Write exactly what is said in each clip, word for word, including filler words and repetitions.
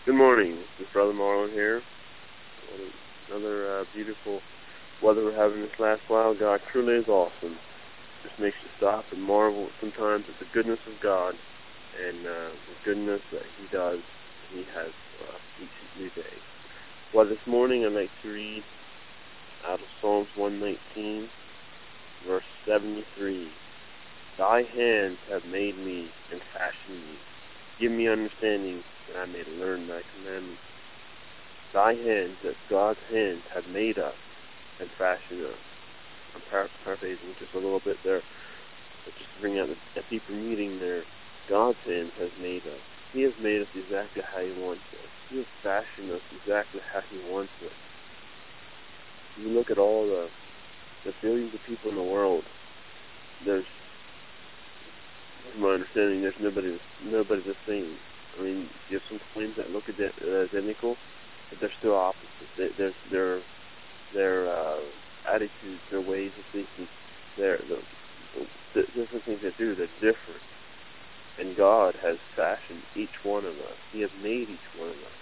Good morning. This is Brother Marlon here. What Another uh, beautiful weather we're having this last while. God truly is awesome. Just makes you stop and marvel sometimes at the goodness of God and uh, the goodness that He does, He has for us each new day. Well, this morning I'd like to read out of Psalms one nineteen, verse seventy-three. Thy hands have made me and fashioned me. Give me understanding that I may learn thy commandments. Thy hands, that God's hands, have made us and fashioned us. I'm par- paraphrasing just a little bit there, but just to bring out a deeper meaning there. God's hands has made us. He has made us exactly how He wants us. He has fashioned us exactly how He wants us. You look at all the, the billions of people in the world, there's, from my understanding, there's nobody, nobody the same. I mean, you have some twins that look identical, but they're still opposites. They, their their their uh, attitudes, their ways of thinking, their the, the different things they do, they're different. And God has fashioned each one of us. He has made each one of us.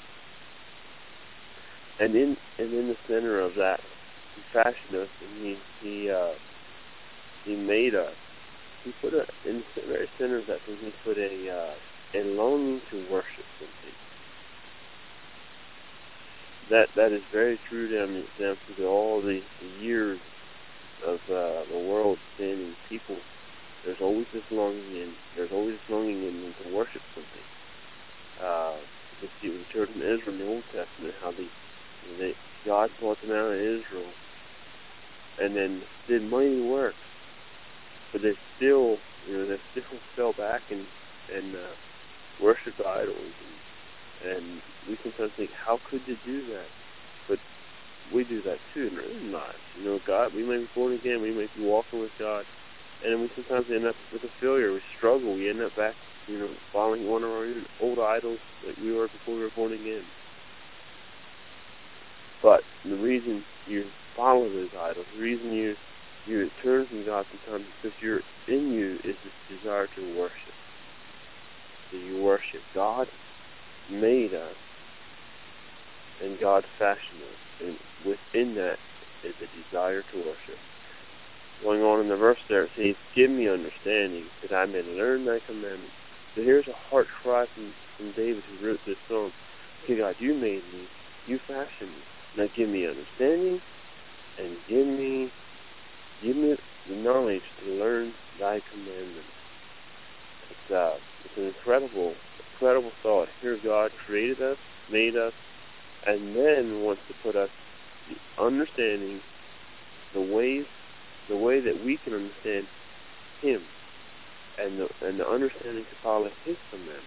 And in and in the center of that, He fashioned us, and He He uh, He made us. He put a, in the very center of that thing, He put a uh, a longing to worship something. That that is very true down, down through all the, the years of uh, the world standing people. There's always this longing in, there's always this longing in them to worship something. Uh, you can see with the children of Israel in the Old Testament, how they, they God brought them out of Israel and then did mighty works, but they still, you know, they still fell back and and uh, worshipped idols. And, and we sometimes think, how could you do that? But we do that too, and really not. You know, God, we may be born again, we may be walking with God, and then we sometimes end up with a failure. We struggle. We end up back, you know, following one of our old idols like we were before we were born again. But the reason you follow those idols, the reason you you turn from God sometimes, is because you're in you is this desire to worship. So you worship. God made us, and God fashioned us, and within that is a desire to worship. Going on in the verse there, it says, give me understanding, that I may learn thy commandments. So here's a heart cry from, from David, who wrote this song. Okay, God, you made me, you fashioned me. Now give me understanding, and give me, give me the knowledge to learn thy commandments. It's, uh, it's an incredible, incredible thought. Here God created us, made us, and then wants to put us the understanding, the ways, the way that we can understand Him, and the and the understanding to follow His commandments.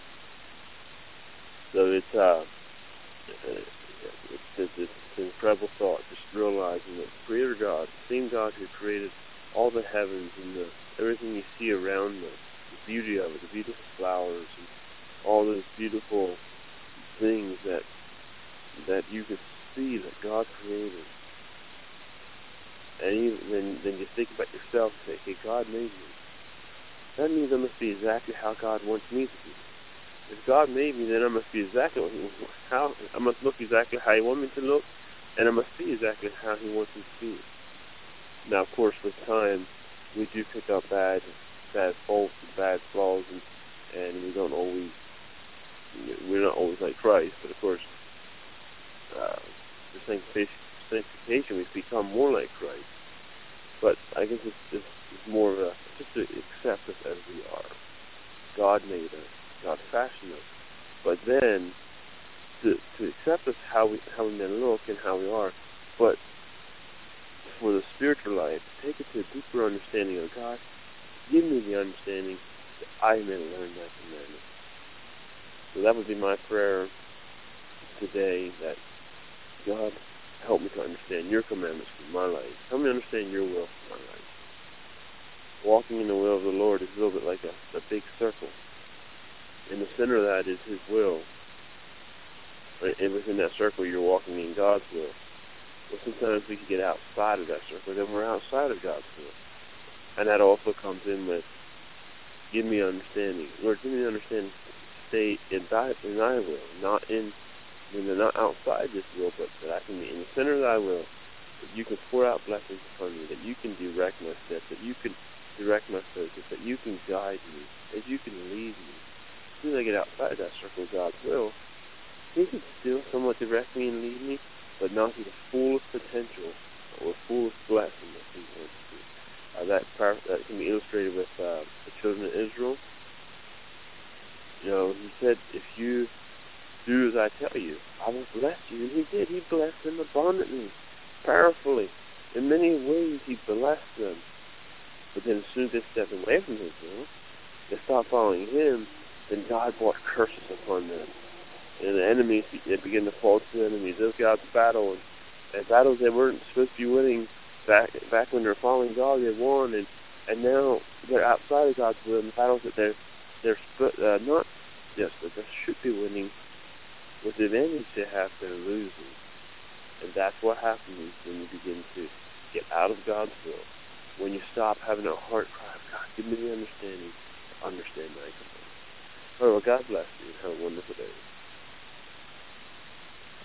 So it's uh, it's, it's, it's an incredible thought, just realizing that the Creator God, the same God who created all the heavens and the everything you see around us, the beauty of it, the beautiful flowers and all those beautiful things that that you can see that God created. And even, then, then you think about yourself and say, okay, God made me. That means I must be exactly how God wants me to be. If God made me, then I must be exactly how I must look exactly how He wants me to look, and I must be exactly how He wants me to be. Now, of course, with time, we do pick up bad, bad faults and bad flaws, and and we don't always, we're not always like Christ. But of course, uh, the sanctification, sanctification, we become more like Christ. But I guess it's, it's, it's more of a, just to accept us as we are. God made us. God fashioned us. But then, to, to accept us how we, how we may look and how we are, but for the spiritual life, take it to a deeper understanding of God. Give me the understanding that I may learn thy commandments. So that would be my prayer today, that God, help me to understand your commandments for my life. Help me understand your will for my life. Walking in the will of the Lord is a little bit like a, a big circle. In the center of that is His will. And within that circle, you're walking in God's will. But sometimes we can get outside of that circle, then we're outside of God's will. And that also comes in with, give me understanding. Lord, give me understanding stay in thy, in thy will, not in, when they're not outside this will, but that I can be in the center of thy will, that you can pour out blessings upon me, that you can direct my steps, that you can direct my focus, that you can guide me, that you can lead me. As soon as I get outside that circle of God's will, He can still somewhat direct me and lead me, but not to the fullest potential or fullest blessing that He wants to. Uh, that part, that can be illustrated with uh, the children of Israel. You know, He said, if you do as I tell you, I will bless you. And He did. He blessed them abundantly, powerfully. In many ways, He blessed them. But then as soon as they stepped away from His will, they stopped following Him, then God brought curses upon them. And the enemies, they began to fall to the enemies. Those God's battle, and, and battles they weren't supposed to be winning back back when they're following God, they won, and and now they're outside of God's will. And battles that they're they're uh, not just that they should be winning, with the advantage they have, they're losing. And that's what happens when you begin to get out of God's will. When you stop having a heart cry, God, give me the understanding to understand my command. Oh, well, God bless you, and have a wonderful day.